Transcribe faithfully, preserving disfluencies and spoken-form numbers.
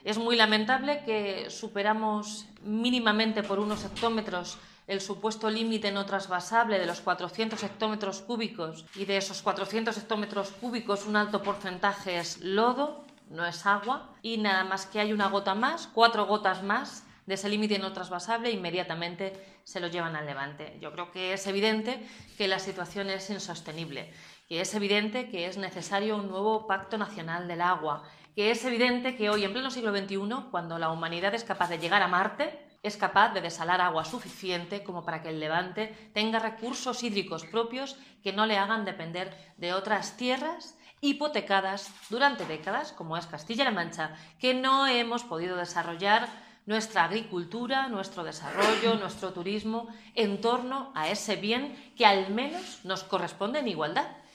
Es muy lamentable que superamos mínimamente por unos hectómetros el supuesto límite no trasvasable de los cuatrocientos hectómetros cúbicos, y de esos cuatrocientos hectómetros cúbicos un alto porcentaje es lodo, no es agua, y nada más que hay una gota más, cuatro gotas más de ese límite no trasvasable, inmediatamente se lo llevan al Levante. Yo creo que es evidente que la situación es insostenible, que es evidente que es necesario un nuevo Pacto Nacional del Agua, que es evidente que hoy, en pleno siglo veintiuno, cuando la humanidad es capaz de llegar a Marte, es capaz de desalar agua suficiente como para que el Levante tenga recursos hídricos propios que no le hagan depender de otras tierras hipotecadas durante décadas, como es Castilla-La Mancha, que no hemos podido desarrollar nuestra agricultura, nuestro desarrollo, nuestro turismo en torno a ese bien que al menos nos corresponde en igualdad.